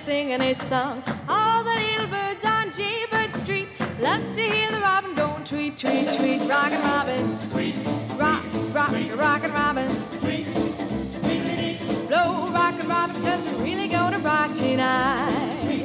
singing his song. All the little birds on Jaybird Street love to hear the robin going tweet, tweet, tweet. Rockin' Robin, tweet, rock, rock, rockin' Robin, tweet, tweet, blow, rockin' Robin, 'cause we're really gonna rock tonight.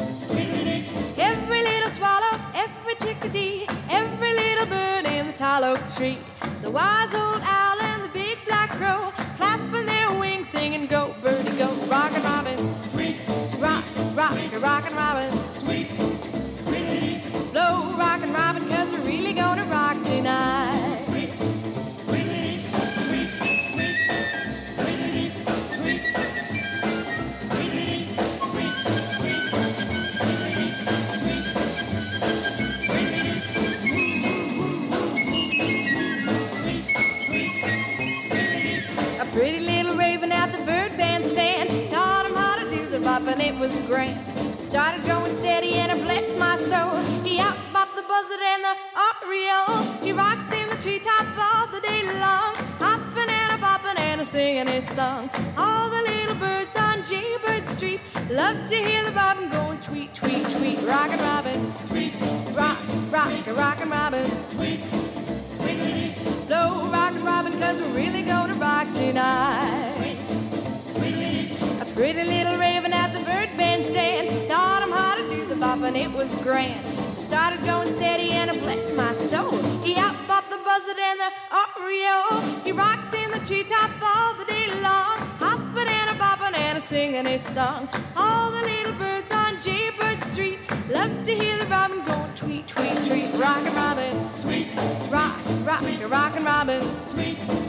Every little swallow, every chickadee, every little bird in the tall oak tree, the wise old owl and the big black crow, clapping their wings, singing, go, birdie, go. Rockin' Robin, tweet, rock, rock, rockin' Robin, tweet, tweet, blow, rockin' Robin, 'cause we're really gonna rock tonight. Tweet, tweet, tweet, tweet, tweet, tweet, pretty little raven at the bird bandstand taught him how to do the bop, and it was grand. Started going steady and it bless my soul. He out-bopped the buzzard and the oriole. He rocks in the treetop all the day long, hopping and a-bopping and a-singing his song. All the little birds on Jaybird Street love to hear the robin going tweet, tweet, tweet. Rockin' Robin, tweet, rock, rock, rockin' Robin, tweet, tweet, blow, rockin' Robin, 'cause we're really gonna rock tonight. A pretty little raven at the bird bandstand taught him how to do the bop, and it was grand. Started going steady and it bless my soul. He out-bopped the buzzard and the oriole. He rocks in the treetop all the day long, hopping and a-bopping and a-singing his song. All the little birds on Jaybird Street love to hear the robin going tweet, tweet, tweet. Rockin' Robin, tweet, rock, rock, rockin' Robin, tweet.